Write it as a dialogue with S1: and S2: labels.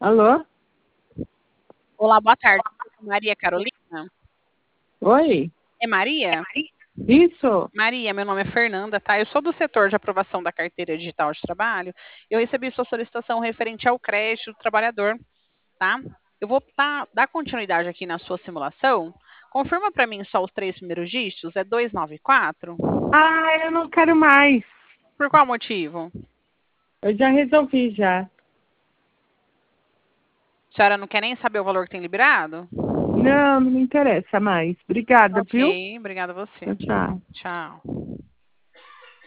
S1: Alô?
S2: Olá, boa tarde. Maria Carolina?
S1: Oi?
S2: É Maria?
S1: Isso?
S2: Maria, meu nome é Fernanda, tá? Eu sou do setor de aprovação da carteira digital de trabalho. Eu recebi sua solicitação referente ao crédito do trabalhador, tá? Eu vou dar continuidade aqui na sua simulação. Confirma para mim só os três primeiros dígitos, é 294?
S1: Ah, eu não quero mais.
S2: Por qual motivo?
S1: Eu já resolvi já.
S2: A senhora não quer nem saber o valor que tem liberado?
S1: Não, não me interessa mais. Obrigada, viu?
S2: Ok, obrigada a você.
S1: Tchau, tchau.
S2: Tchau.